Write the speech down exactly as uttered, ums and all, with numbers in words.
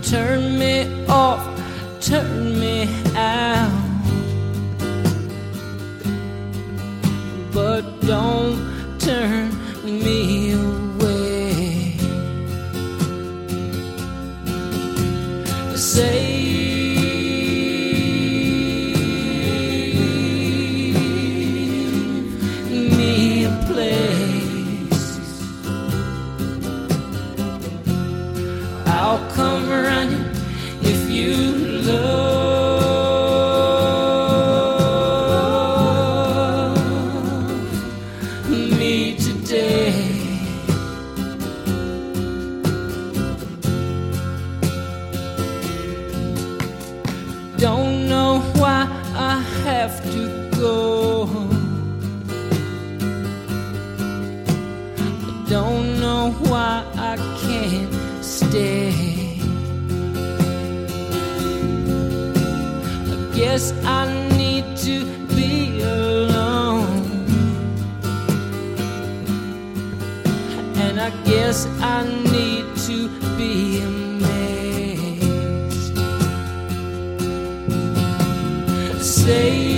turn me off, turn me out, but don't turn me away. Say I'll come running if you love me today. Don't know why I have to go. Don't know why I can't stay. I guess I need to be alone, and I guess I need to be amazed. Say